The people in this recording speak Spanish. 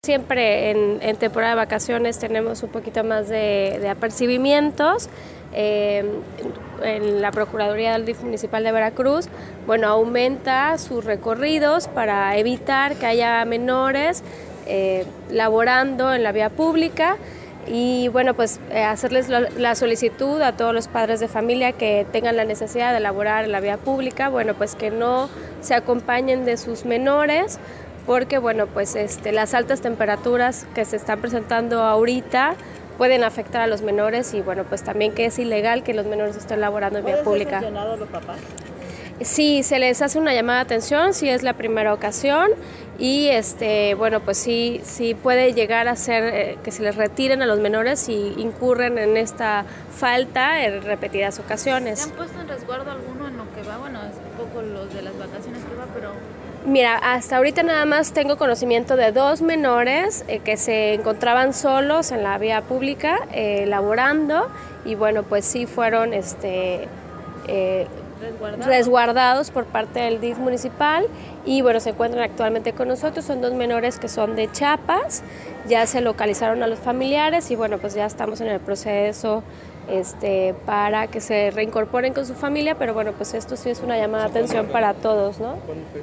Siempre en temporada de vacaciones tenemos un poquito más de apercibimientos. En la Procuraduría del DIF municipal de Veracruz, bueno, aumenta sus recorridos para evitar que haya menores laborando en la vía pública y bueno, pues hacerles la solicitud a todos los padres de familia que tengan la necesidad de laborar en la vía pública, bueno, pues que no se acompañen de sus menores, porque bueno, pues las altas temperaturas que se están presentando ahorita pueden afectar a los menores y bueno, pues también que es ilegal que los menores estén laborando en vía pública. ¿Pueden ser sancionados los papás? Sí, se les hace una llamada de atención si es la primera ocasión y bueno, pues sí puede llegar a ser que se les retiren a los menores si incurren en esta falta en repetidas ocasiones. ¿Se han puesto en resguardo alguno en lo que va? Bueno, es un poco los de las vacaciones que va, pero... Mira, hasta ahorita nada más tengo conocimiento de 2 menores que se encontraban solos en la vía pública laborando y bueno, pues sí fueron resguardados por parte del DIF municipal y bueno, se encuentran actualmente con nosotros. Son 2 menores que son de Chiapas, ya se localizaron a los familiares y bueno, pues ya estamos en el proceso para que se reincorporen con su familia, pero bueno, pues esto sí es una llamada de atención para todos, ¿no?